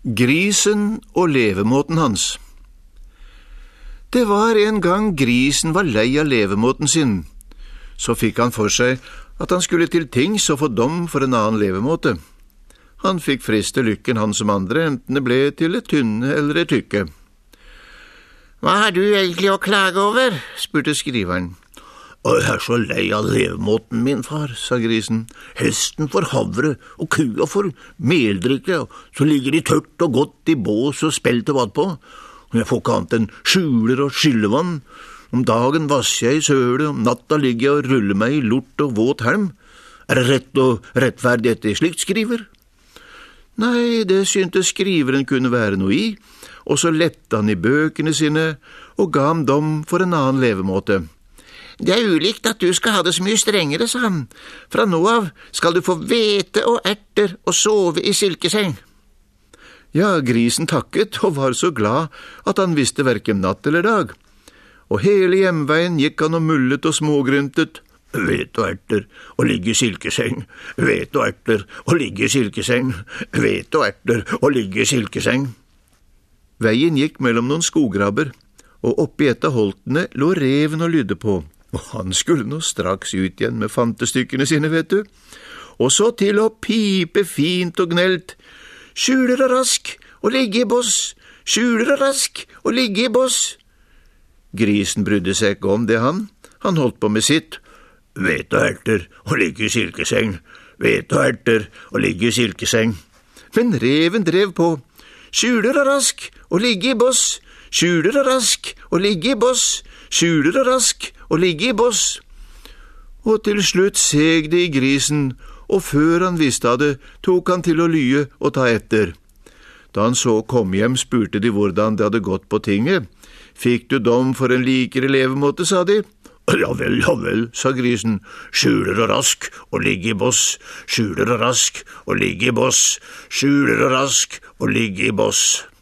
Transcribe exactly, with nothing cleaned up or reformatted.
Grisen og levemåten hans. Det var en gang grisen var lei av levemåten sin. Så fikk han for seg at han skulle til tings og få dom for en annen levemåte. Han fikk friste lykken han som andre, enten det ble til et tynne eller et tykke. «Hva har du egentlig å klage over?» spurte skriveren. «Jeg er så lei av levemåten min, far», sa grisen. «Hesten får havre, og kua får meldrikke, og så ligger de tørt og godt i bås og spelt og vatt på. Og jeg får ikke annet enn skjuler og skyllevann. Om dagen vasser jeg i søle, om natta ligger jeg og ruller meg i lort og våt helm. Er det rett og rettferdig etter slikt, skriver?» Nei, det syntes skriveren kunne være noe i, og så lette han i bøkene sine og ga ham dom for en annen levemåte. «Det er ulikt at du skal ha det så mye strengere», sa han. «Fra nå av skal du få hvete og erter og sove i silkeseng.» Ja, grisen takket og var så glad at han visste hverken natt eller dag. Og hele hjemveien gikk han og mullet og smågryntet. «Hvete og erter og ligge i silkeseng, hvete og erter og ligge i silkeseng, hvete og erter og ligge i silkeseng.» Veien gikk mellom noen skograbber, og oppi et av holtene lå reven og lydde på. Og han skulle nå straks ut igjen med fantestykkene sine, vet du. Og så til å pipe fint og gnelt. «Skjuler og rask og ligge i boss, skjuler og rask og ligge i boss.» Grisen brydde seg ikke om det, han. Han holdt på med sitt. «Hvete og erter og ligge i silkeseng, hvete og erter og ligge i silkeseng.» Men reven drev på. «Skjuler og rask og ligge i boss, skjuler og rask og ligge i boss, skjuler og rask og ligge i boss.» Og til slutt seg det i grisen, og før han visste av det, tok han til å lye og ta etter. Da han så kom hjem, spurte de hvordan det hadde gått på tinget. «Fikk du dom for en likere levemåte», sa de. «Ja vel, ja vel», sa grisen. «Skjuler og rask og ligge i boss, skjuler og rask og ligge i boss, skjuler og rask og ligge i boss.»